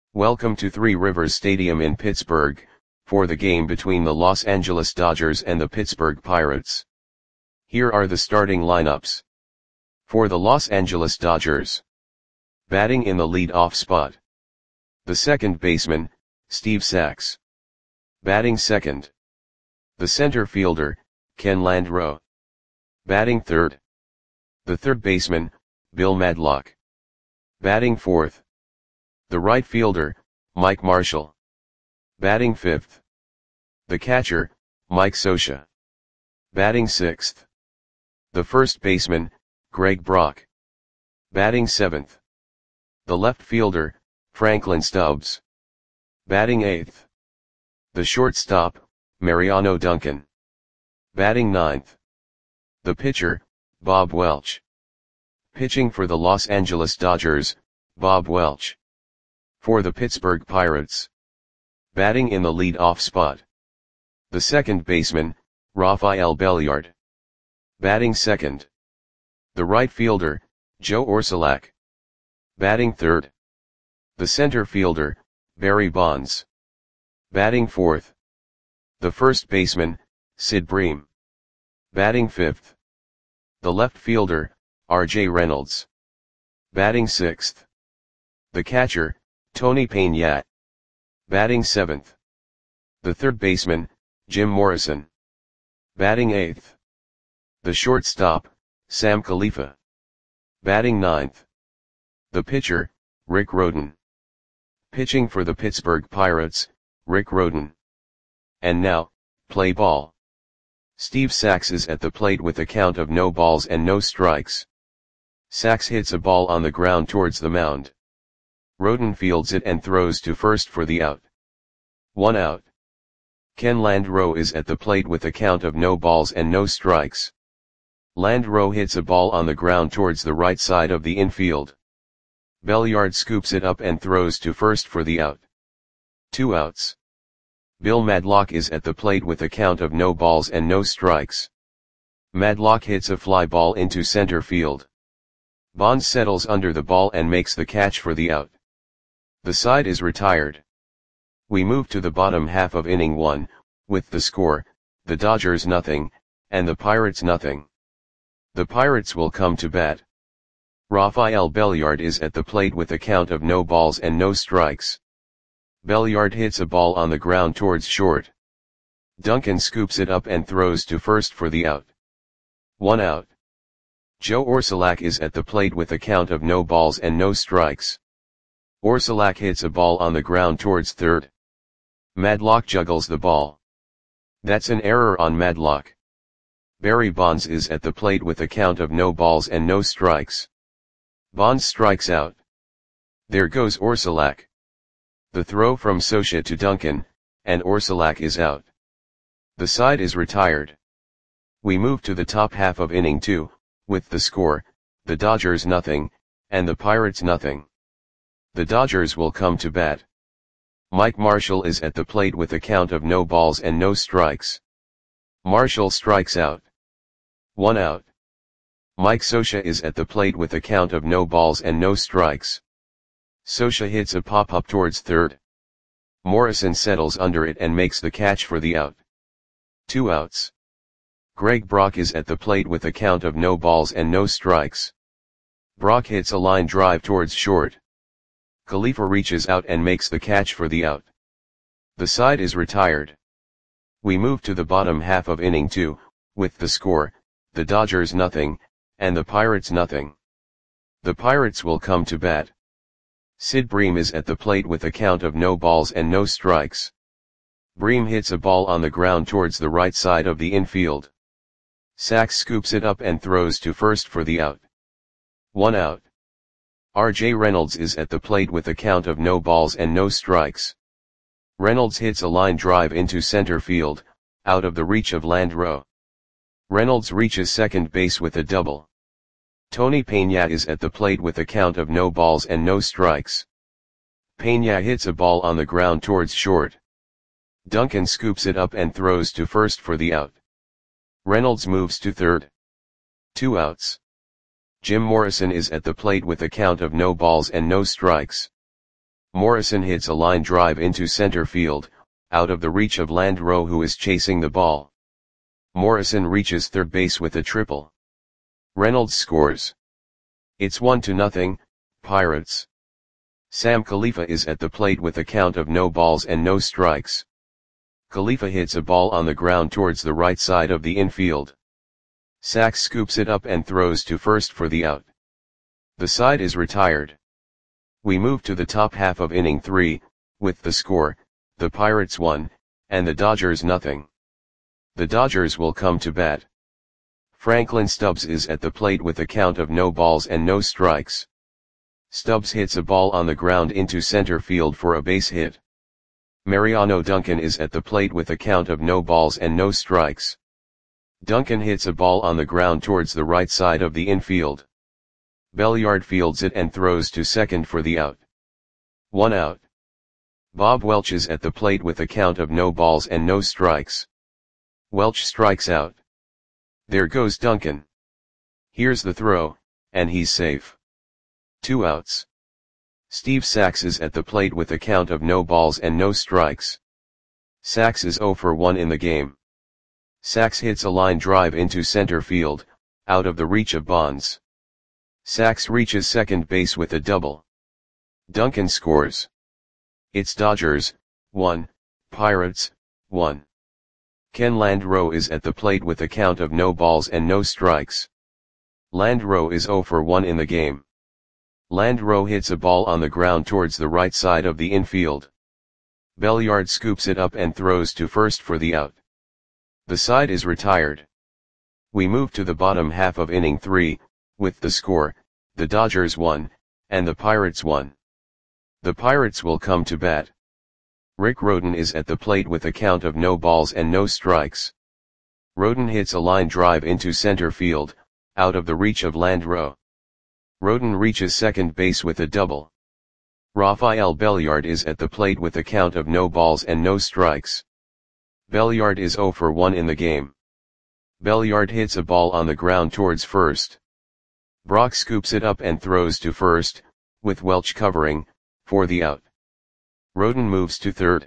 Welcome to Three Rivers Stadium in Pittsburgh, for the game between the Los Angeles Dodgers and the Pittsburgh Pirates. Here are the starting lineups. For the Los Angeles Dodgers. Batting in the lead-off spot. The second baseman, Steve Sax. Batting second. The center fielder, Ken Landreaux. Batting third. The third baseman, Bill Madlock. Batting fourth. The right fielder, Mike Marshall. Batting fifth. The catcher, Mike Scioscia. Batting sixth. The first baseman, Greg Brock. Batting seventh. The left fielder, Franklin Stubbs. Batting eighth. The shortstop, Mariano Duncan. Batting ninth. The pitcher, Bob Welch. Pitching for the Los Angeles Dodgers, Bob Welch. For the Pittsburgh Pirates. Batting in the lead-off spot. The second baseman, Rafael Belliard. Batting second. The right fielder, Joe Orsulak. Batting third. The center fielder, Barry Bonds. Batting fourth. The first baseman, Sid Bream. Batting fifth. The left fielder, R.J. Reynolds. Batting sixth. The catcher, Tony Peña. Batting seventh. The third baseman, Jim Morrison. Batting eighth. The shortstop, Sam Khalifa. Batting ninth. The pitcher, Rick Rhoden. Pitching for the Pittsburgh Pirates, Rick Rhoden. And now, play ball. Steve Sax is at the plate with a count of no balls and no strikes. Sax hits a ball on the ground towards the mound. Rhoden fields it and throws to first for the out. 1 out. Ken Landreaux is at the plate with a count of no balls and no strikes. Landreaux hits a ball on the ground towards the right side of the infield. Belliard scoops it up and throws to first for the out. 2 outs. Bill Madlock is at the plate with a count of no balls and no strikes. Madlock hits a fly ball into center field. Bonds settles under the ball and makes the catch for the out. The side is retired. We move to the bottom half of inning 1, with the score, the Dodgers nothing, and the Pirates nothing. The Pirates will come to bat. Rafael Belliard is at the plate with a count of no balls and no strikes. Belliard hits a ball on the ground towards short. Duncan scoops it up and throws to first for the out. 1 out. Joe Orsulak is at the plate with a count of no balls and no strikes. Orsulak hits a ball on the ground towards third. Madlock juggles the ball. That's an error on Madlock. Barry Bonds is at the plate with a count of no balls and no strikes. Bonds strikes out. There goes Orsulak. The throw from Scioscia to Duncan, and Orsulak is out. The side is retired. We move to the top half of inning 2, with the score, the Dodgers nothing, and the Pirates nothing. The Dodgers will come to bat. Mike Marshall is at the plate with a count of no balls and no strikes. Marshall strikes out. 1 out. Mike Scioscia is at the plate with a count of no balls and no strikes. Scioscia hits a pop-up towards third. Morrison settles under it and makes the catch for the out. 2 outs. Greg Brock is at the plate with a count of no balls and no strikes. Brock hits a line drive towards short. Khalifa reaches out and makes the catch for the out. The side is retired. We move to the bottom half of inning 2, with the score, the Dodgers nothing, and the Pirates nothing. The Pirates will come to bat. Sid Bream is at the plate with a count of no balls and no strikes. Bream hits a ball on the ground towards the right side of the infield. Sax scoops it up and throws to first for the out. 1 out. R.J. Reynolds is at the plate with a count of no balls and no strikes. Reynolds hits a line drive into center field, out of the reach of Landreaux. Reynolds reaches second base with a double. Tony Peña is at the plate with a count of no balls and no strikes. Peña hits a ball on the ground towards short. Duncan scoops it up and throws to first for the out. Reynolds moves to third. 2 outs. Jim Morrison is at the plate with a count of no balls and no strikes. Morrison hits a line drive into center field, out of the reach of Landreau, who is chasing the ball. Morrison reaches third base with a triple. Reynolds scores. It's 1-0, Pirates. Sam Khalifa is at the plate with a count of no balls and no strikes. Khalifa hits a ball on the ground towards the right side of the infield. Sachs scoops it up and throws to first for the out. The side is retired. We move to the top half of inning 3, with the score, the Pirates 1, and the Dodgers 0. The Dodgers will come to bat. Franklin Stubbs is at the plate with a count of no balls and no strikes. Stubbs hits a ball on the ground into center field for a base hit. Mariano Duncan is at the plate with a count of no balls and no strikes. Duncan hits a ball on the ground towards the right side of the infield. Belliard fields it and throws to second for the out. 1 out. Bob Welch is at the plate with a count of no balls and no strikes. Welch strikes out. There goes Duncan. Here's the throw, and he's safe. 2 outs. Steve Sachs is at the plate with a count of no balls and no strikes. Sachs is 0 for 1 in the game. Sachs hits a line drive into center field, out of the reach of Bonds. Sachs reaches second base with a double. Duncan scores. It's Dodgers 1, Pirates 1. Ken Landreau is at the plate with a count of no balls and no strikes. Landreau is 0 for 1 in the game. Landreau hits a ball on the ground towards the right side of the infield. Belliard scoops it up and throws to first for the out. The side is retired. We move to the bottom half of inning 3, with the score, the Dodgers 1, and the Pirates 1. The Pirates will come to bat. Rick Rhoden is at the plate with a count of no balls and no strikes. Rhoden hits a line drive into center field, out of the reach of Landreau. Rhoden reaches second base with a double. Rafael Belliard is at the plate with a count of no balls and no strikes. Belliard is 0 for 1 in the game. Belliard hits a ball on the ground towards first. Brock scoops it up and throws to first, with Welch covering, for the out. Rhoden moves to third.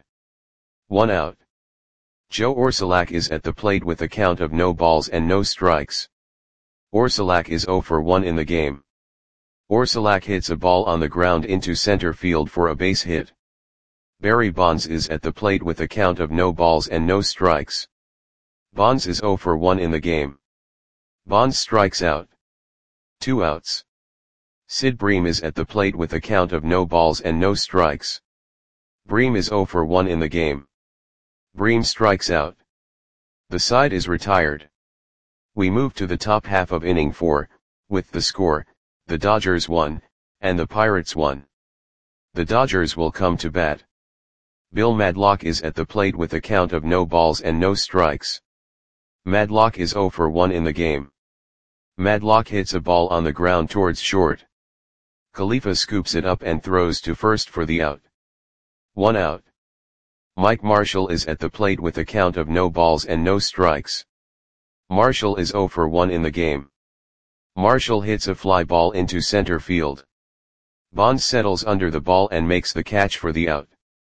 1 out. Joe Orsulak is at the plate with a count of no balls and no strikes. Orsulak is 0 for 1 in the game. Orsulak hits a ball on the ground into center field for a base hit. Barry Bonds is at the plate with a count of no balls and no strikes. Bonds is 0 for 1 in the game. Bonds strikes out. 2 outs. Sid Bream is at the plate with a count of no balls and no strikes. Bream is 0 for 1 in the game. Bream strikes out. The side is retired. We move to the top half of inning 4, with the score, the Dodgers 1, and the Pirates 1. The Dodgers will come to bat. Bill Madlock is at the plate with a count of no balls and no strikes. Madlock is 0 for 1 in the game. Madlock hits a ball on the ground towards short. Khalifa scoops it up and throws to first for the out. 1 out. Mike Marshall is at the plate with a count of no balls and no strikes. Marshall is 0 for 1 in the game. Marshall hits a fly ball into center field. Bonds settles under the ball and makes the catch for the out.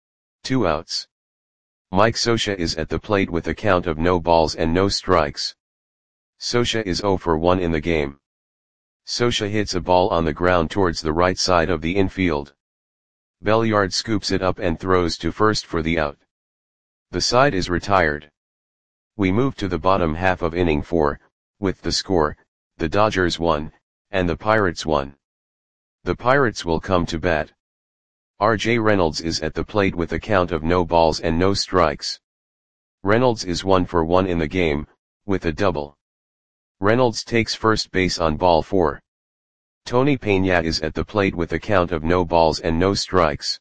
2 outs. Mike Scioscia is at the plate with a count of no balls and no strikes. Scioscia is 0 for 1 in the game. Scioscia hits a ball on the ground towards the right side of the infield. Belliard scoops it up and throws to first for the out. The side is retired. We move to the bottom half of inning 4, with the score, the Dodgers 1, and the Pirates 1. The Pirates will come to bat. R.J. Reynolds is at the plate with a count of no balls and no strikes. Reynolds is 1 for 1 in the game, with a double. Reynolds takes first base on ball 4. Tony Peña is at the plate with a count of no balls and no strikes.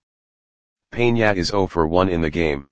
Peña is 0 for 1 in the game.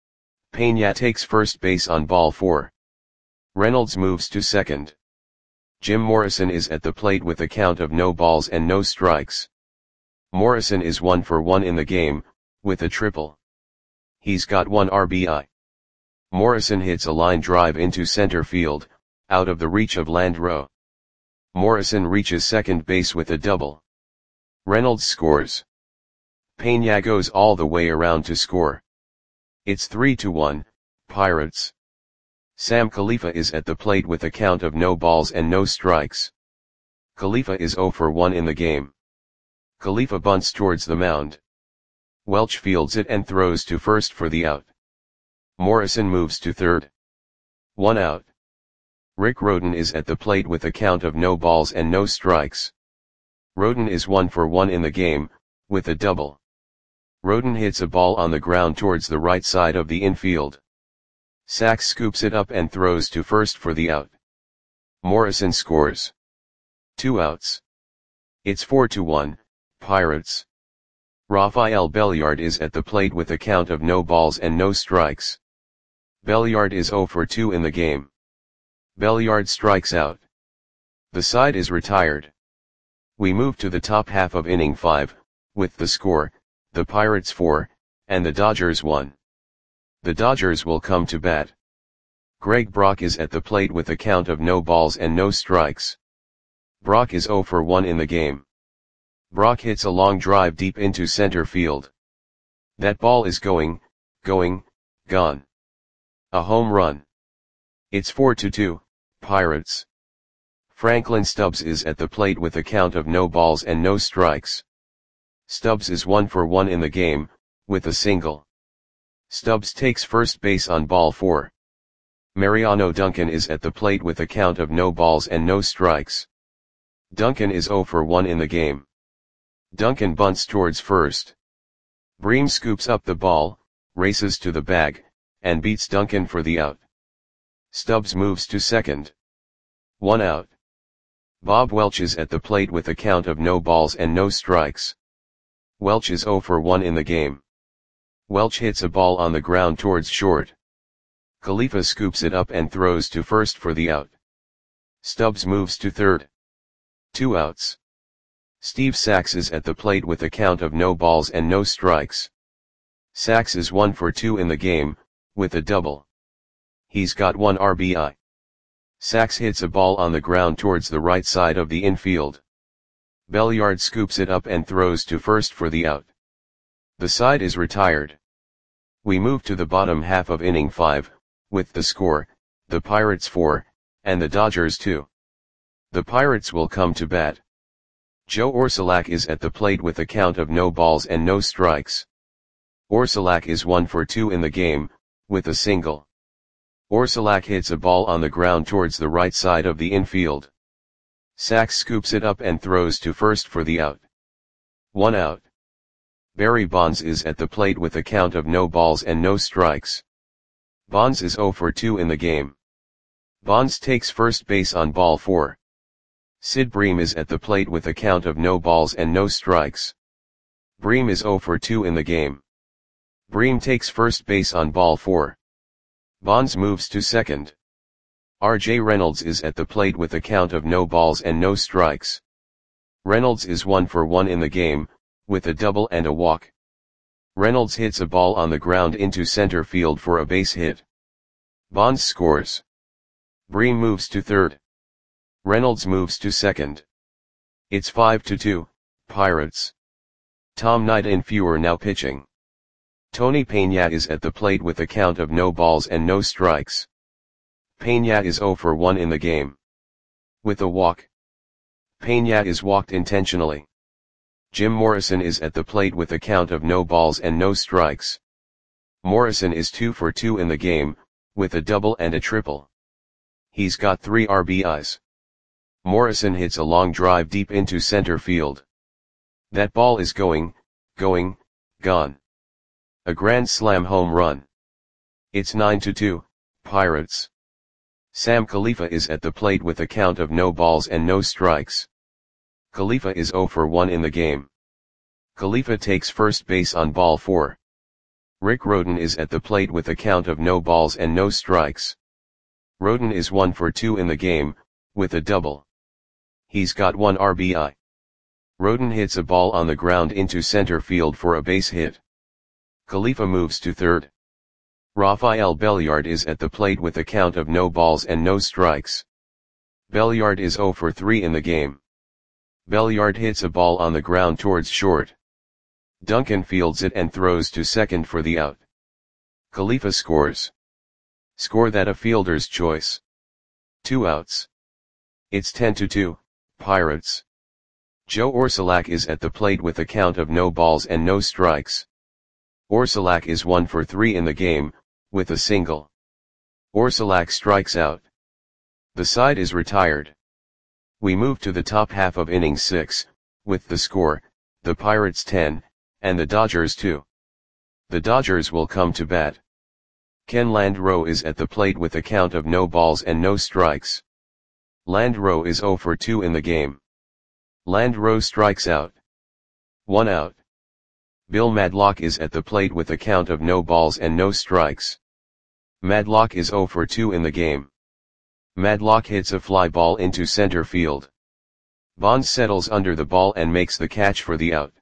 Peña takes first base on ball 4. Reynolds moves to second. Jim Morrison is at the plate with a count of no balls and no strikes. Morrison is 1 for 1 in the game, with a triple. He's got 1 RBI. Morrison hits a line drive into center field, out of the reach of Landreau. Morrison reaches second base with a double. Reynolds scores. Peña goes all the way around to score. It's 3-1, Pirates. Sam Khalifa is at the plate with a count of no balls and no strikes. Khalifa is 0 for 1 in the game. Khalifa bunts towards the mound. Welch fields it and throws to first for the out. Morrison moves to third. 1 out. Rick Rhoden is at the plate with a count of no balls and no strikes. Rhoden is 1 for 1 in the game, with a double. Rhoden hits a ball on the ground towards the right side of the infield. Sachs scoops it up and throws to first for the out. Morrison scores. 2 outs. It's 4-1, Pirates. Rafael Belliard is at the plate with a count of no balls and no strikes. Belliard is 0 for 2 in the game. Belliard strikes out. The side is retired. We move to the top half of inning 5, with the score, the Pirates 4, and the Dodgers 1. The Dodgers will come to bat. Greg Brock is at the plate with a count of no balls and no strikes. Brock is 0 for 1 in the game. Brock hits a long drive deep into center field. That ball is going, gone. A home run. It's 4-2, Pirates. Franklin Stubbs is at the plate with a count of no balls and no strikes. Stubbs is 1 for 1 in the game, with a single. Stubbs takes first base on ball 4. Mariano Duncan is at the plate with a count of no balls and no strikes. Duncan is 0 for 1 in the game. Duncan bunts towards first. Bream scoops up the ball, races to the bag, and beats Duncan for the out. Stubbs moves to second. 1 out. Bob Welch is at the plate with a count of no balls and no strikes. Welch is 0 for 1 in the game. Welch hits a ball on the ground towards short. Khalifa scoops it up and throws to first for the out. Stubbs moves to third. 2 outs. Steve Sachs is at the plate with a count of no balls and no strikes. Sachs is 1 for 2 in the game, with a double. He's got 1 RBI. Sachs hits a ball on the ground towards the right side of the infield. Belliard scoops it up and throws to first for the out. The side is retired. We move to the bottom half of inning 5, with the score, the Pirates 4, and the Dodgers 2. The Pirates will come to bat. Joe Orsulak is at the plate with a count of no balls and no strikes. Orsulak is 1 for 2 in the game, with a single. Orsulak hits a ball on the ground towards the right side of the infield. Sachs scoops it up and throws to first for the out. 1 out. Barry Bonds is at the plate with a count of no balls and no strikes. Bonds is 0 for 2 in the game. Bonds takes first base on ball 4. Sid Bream is at the plate with a count of no balls and no strikes. Bream is 0 for 2 in the game. Bream takes first base on ball 4. Bonds moves to second. R.J. Reynolds is at the plate with a count of no balls and no strikes. Reynolds is 1 for 1 in the game, with a double and a walk. Reynolds hits a ball on the ground into center field for a base hit. Bonds scores. Bream moves to third. Reynolds moves to second. It's 5-2, Pirates. Tom Nightingale now pitching. Tony Peña is at the plate with a count of no balls and no strikes. Peña is 0 for 1 in the game. With a walk. Peña is walked intentionally. Jim Morrison is at the plate with a count of no balls and no strikes. Morrison is 2 for 2 in the game, with a double and a triple. He's got 3 RBIs. Morrison hits a long drive deep into center field. That ball is going, gone. A grand slam home run. It's 9-2, Pirates. Sam Khalifa is at the plate with a count of no balls and no strikes. Khalifa is 0 for 1 in the game. Khalifa takes first base on ball 4. Rick Rhoden is at the plate with a count of no balls and no strikes. Rhoden is 1 for 2 in the game, with a double. He's got 1 RBI. Rhoden hits a ball on the ground into center field for a base hit. Khalifa moves to third. Rafael Belliard is at the plate with a count of no balls and no strikes. Belliard is 0 for 3 in the game. Belliard hits a ball on the ground towards short. Duncan fields it and throws to second for the out. Khalifa scores. Score that a fielder's choice. 2 outs. It's 10-2, Pirates. Joe Orsulak is at the plate with a count of no balls and no strikes. Orsulak is 1 for 3 in the game, with a single. Orsulak strikes out. The side is retired. We move to the top half of inning 6, with the score, the Pirates 10, and the Dodgers 2. The Dodgers will come to bat. Ken Landreau is at the plate with a count of no balls and no strikes. Landreau is 0 for 2 in the game. Landreau strikes out. 1 out. Bill Madlock is at the plate with a count of no balls and no strikes. Madlock is 0 for 2 in the game. Madlock hits a fly ball into center field. Bonds settles under the ball and makes the catch for the out.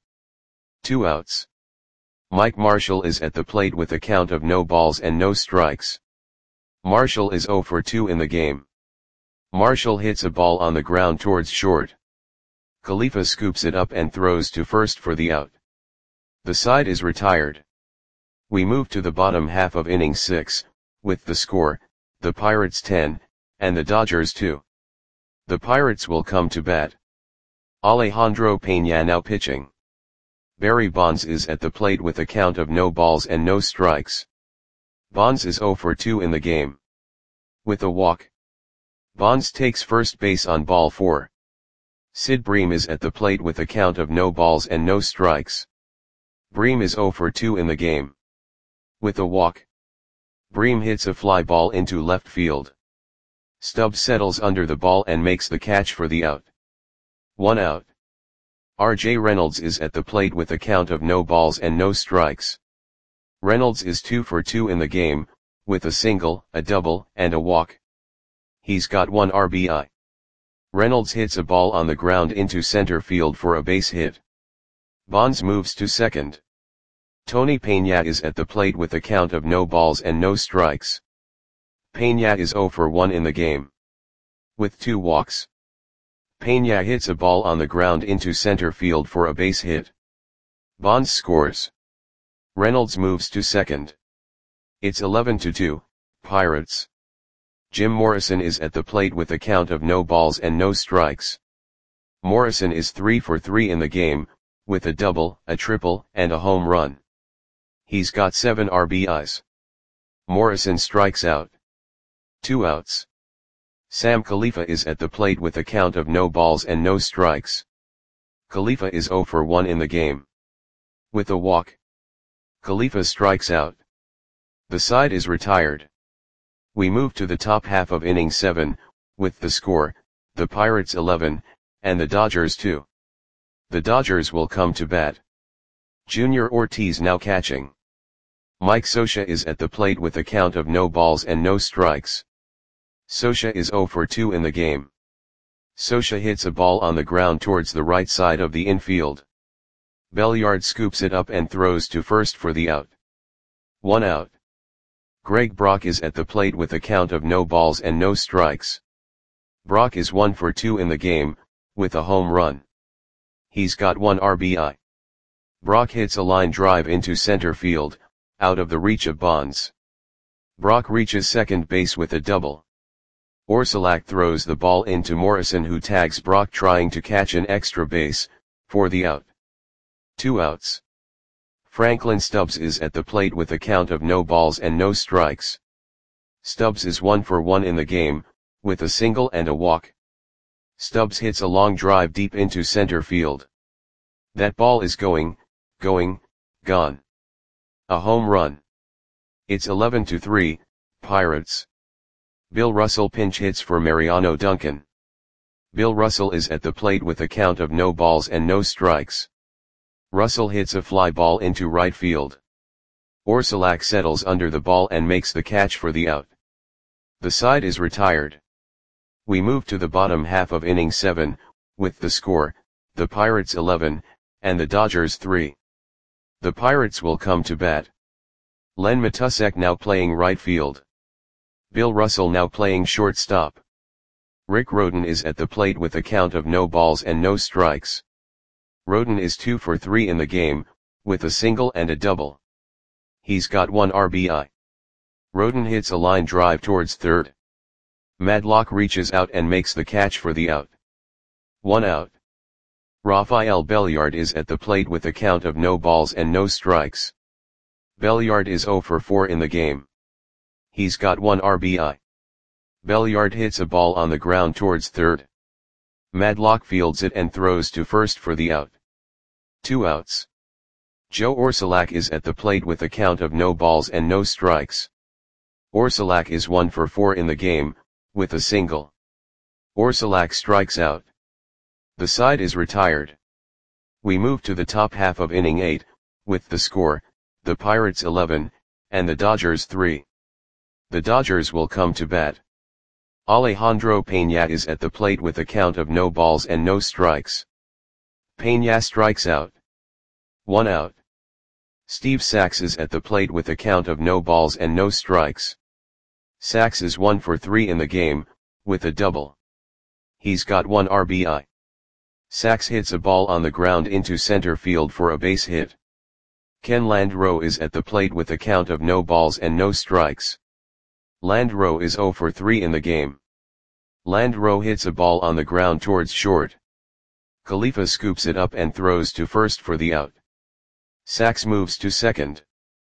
2 outs. Mike Marshall is at the plate with a count of no balls and no strikes. Marshall is 0 for 2 in the game. Marshall hits a ball on the ground towards short. Khalifa scoops it up and throws to first for the out. The side is retired. We move to the bottom half of inning 6, with the score, the Pirates 10, and the Dodgers 2. The Pirates will come to bat. Alejandro Peña now pitching. Barry Bonds is at the plate with a count of no balls and no strikes. Bonds is 0 for 2 in the game. With a walk. Bonds takes first base on ball 4. Sid Bream is at the plate with a count of no balls and no strikes. Bream is 0 for 2 in the game. With a walk. Bream hits a fly ball into left field. Stubbs settles under the ball and makes the catch for the out. 1 out. R.J. Reynolds is at the plate with a count of no balls and no strikes. Reynolds is 2 for 2 in the game, with a single, a double, and a walk. He's got 1 RBI. Reynolds hits a ball on the ground into center field for a base hit. Bonds moves to second. Tony Peña is at the plate with a count of no balls and no strikes. Peña is 0 for 1 in the game. With 2 walks. Peña hits a ball on the ground into center field for a base hit. Bonds scores. Reynolds moves to second. It's 11-2, Pirates. Jim Morrison is at the plate with a count of no balls and no strikes. Morrison is 3 for 3 in the game, with a double, a triple, and a home run. He's got 7 RBIs. Morrison strikes out. 2 outs. Sam Khalifa is at the plate with a count of no balls and no strikes. Khalifa is 0 for 1 in the game. With a walk. Khalifa strikes out. The side is retired. We move to the top half of inning 7, with the score, the Pirates 11, and the Dodgers 2. The Dodgers will come to bat. Junior Ortiz now catching. Mike Scioscia is at the plate with a count of no balls and no strikes. Scioscia is 0 for 2 in the game. Scioscia hits a ball on the ground towards the right side of the infield. Belliard scoops it up and throws to first for the out. 1 out. Greg Brock is at the plate with a count of no balls and no strikes. Brock is 1 for 2 in the game, with a home run. He's got 1 RBI. Brock hits a line drive into center field, out of the reach of Bonds. Brock reaches second base with a double. Orsulak throws the ball into Morrison, who tags Brock trying to catch an extra base, for the out. 2 outs. Franklin Stubbs is at the plate with a count of no balls and no strikes. Stubbs is 1 for 1 in the game, with a single and a walk. Stubbs hits a long drive deep into center field. That ball is going, gone. A home run. It's 11-3, Pirates. Bill Russell pinch hits for Mariano Duncan. Bill Russell is at the plate with a count of no balls and no strikes. Russell hits a fly ball into right field. Orsulak settles under the ball and makes the catch for the out. The side is retired. We move to the bottom half of inning 7, with the score, the Pirates 11, and the Dodgers 3. The Pirates will come to bat. Len Matusek now playing right field. Bill Russell now playing shortstop. Rick Rhoden is at the plate with a count of no balls and no strikes. Rhoden is 2 for 3 in the game, with a single and a double. He's got 1 RBI. Roden hits a line drive towards third. Madlock reaches out and makes the catch for the out. 1 out. Rafael Belliard is at the plate with a count of no balls and no strikes. Belliard is 0 for 4 in the game. He's got 1 RBI. Belliard hits a ball on the ground towards third. Madlock fields it and throws to first for the out. 2 outs. Joe Orsulak is at the plate with a count of no balls and no strikes. Orsulak is 1 for 4 in the game, with a single. Orsulak strikes out. The side is retired. We move to the top half of inning 8, with the score, the Pirates 11, and the Dodgers 3. The Dodgers will come to bat. Alejandro Peña is at the plate with a count of no balls and no strikes. Peña strikes out. 1 out. Steve Sax is at the plate with a count of no balls and no strikes. Sax is 1 for 3 in the game, with a double. He's got 1 RBI. Sax hits a ball on the ground into center field for a base hit. Ken Landreaux is at the plate with a count of no balls and no strikes. Landreaux is 0 for 3 in the game. Landreaux hits a ball on the ground towards short. Khalifa scoops it up and throws to first for the out. Sax moves to second.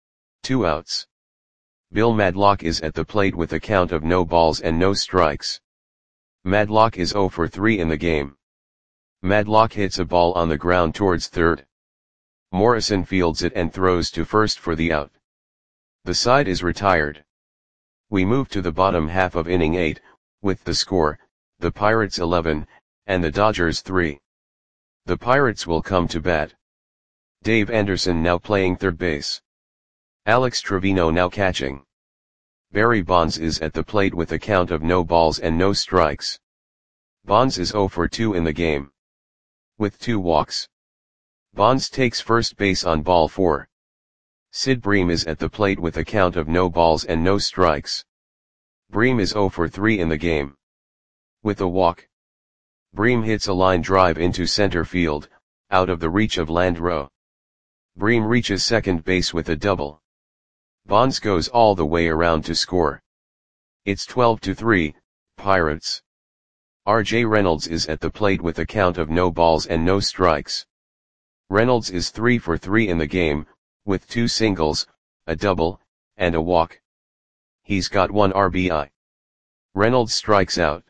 2 outs. Bill Madlock is at the plate with a count of no balls and no strikes. Madlock is 0 for 3 in the game. Madlock hits a ball on the ground towards third. Morrison fields it and throws to first for the out. The side is retired. We move to the bottom half of inning 8, with the score, the Pirates 11, and the Dodgers 3. The Pirates will come to bat. Dave Anderson now playing third base. Alex Trevino now catching. Barry Bonds is at the plate with a count of no balls and no strikes. Bonds is 0 for 2 in the game. With 2 walks. Bonds takes first base on ball 4. Sid Bream is at the plate with a count of no balls and no strikes. Bream is 0 for 3 in the game. With a walk. Bream hits a line drive into center field, out of the reach of Landreaux. Bream reaches second base with a double. Bonds goes all the way around to score. It's 12-3, Pirates. R.J. Reynolds is at the plate with a count of no balls and no strikes. Reynolds is 3 for 3 in the game, with 2 singles, a double, and a walk. He's got 1 RBI. Reynolds strikes out.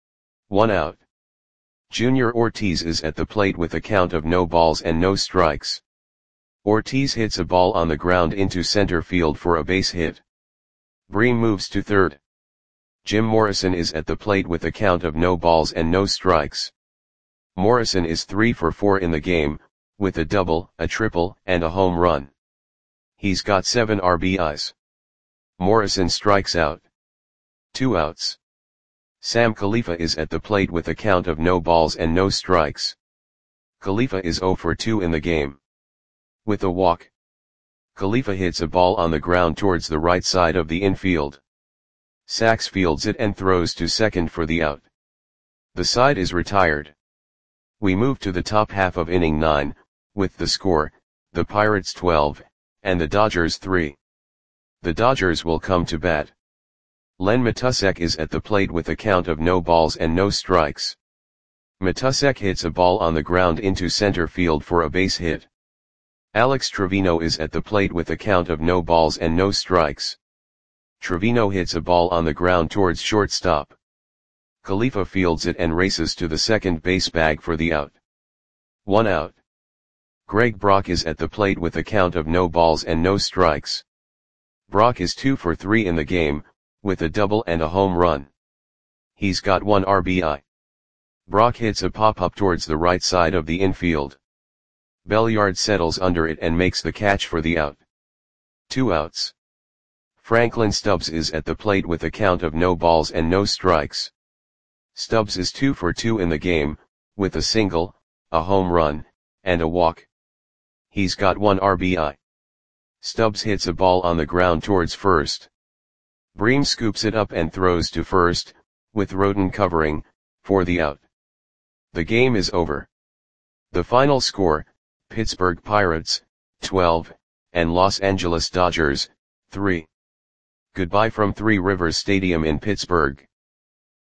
1 out. Junior Ortiz is at the plate with a count of no balls and no strikes. Ortiz hits a ball on the ground into center field for a base hit. Bream moves to third. Jim Morrison is at the plate with a count of no balls and no strikes. Morrison is 3 for 4 in the game, with a double, a triple, and a home run. He's got 7 RBIs. Morrison strikes out. 2 outs. Sam Khalifa is at the plate with a count of no balls and no strikes. Khalifa is 0 for 2 in the game. With a walk. Khalifa hits a ball on the ground towards the right side of the infield. Sax fields it and throws to second for the out. The side is retired. We move to the top half of inning 9, with the score, the Pirates 12, and the Dodgers 3. The Dodgers will come to bat. Len Matusek is at the plate with a count of no balls and no strikes. Matusek hits a ball on the ground into center field for a base hit. Alex Trevino is at the plate with a count of no balls and no strikes. Trevino hits a ball on the ground towards shortstop. Khalifa fields it and races to the second base bag for the out. 1 out. Greg Brock is at the plate with a count of no balls and no strikes. Brock is 2 for 3 in the game, with a double and a home run. He's got 1 RBI. Brock hits a pop-up towards the right side of the infield. Belliard settles under it and makes the catch for the out. 2 outs. Franklin Stubbs is at the plate with a count of no balls and no strikes. Stubbs is 2 for 2 in the game, with a single, a home run, and a walk. He's got 1 RBI. Stubbs hits a ball on the ground towards first. Bream scoops it up and throws to first, with Roden covering, for the out. The game is over. The final score, Pittsburgh Pirates, 12, and Los Angeles Dodgers, 3. Goodbye from Three Rivers Stadium in Pittsburgh.